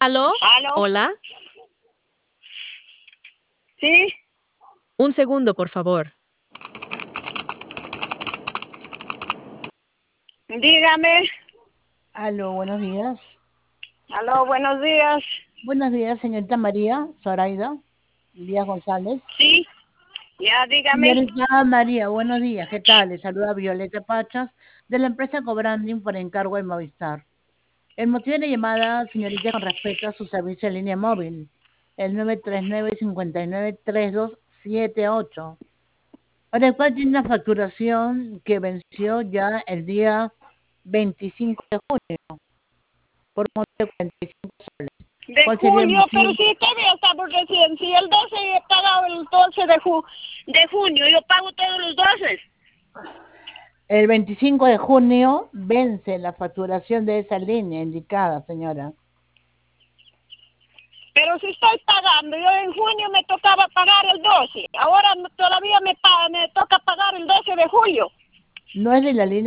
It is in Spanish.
¿Aló? ¿Aló? ¿Hola? Sí, Un segundo, por favor. dígame. Aló, buenos días. Aló, buenos días. Buenos días, señorita María Zoraida Díaz González. Sí, ya dígame. Señorita María, buenos días. ¿Qué tal? Le saluda Violeta Pachas de la empresa Cobranding por encargo de Movistar. El motivo de la llamada, señorita, con respecto a su servicio en línea móvil, el 939-593278, para el cual tiene una facturación que venció ya el día 25 de junio por un monto de 45 soles. De ¿Cuál sería el julio, pero motivo? sí, todavía estamos recién. Si el 12 he pagado el 12 de junio, yo pago todos los 12. El 25 de junio vence la facturación de esa línea indicada, señora. Pero si estoy pagando, yo en junio me tocaba pagar el 12. Ahora todavía me toca pagar el 12 de julio. No es de la línea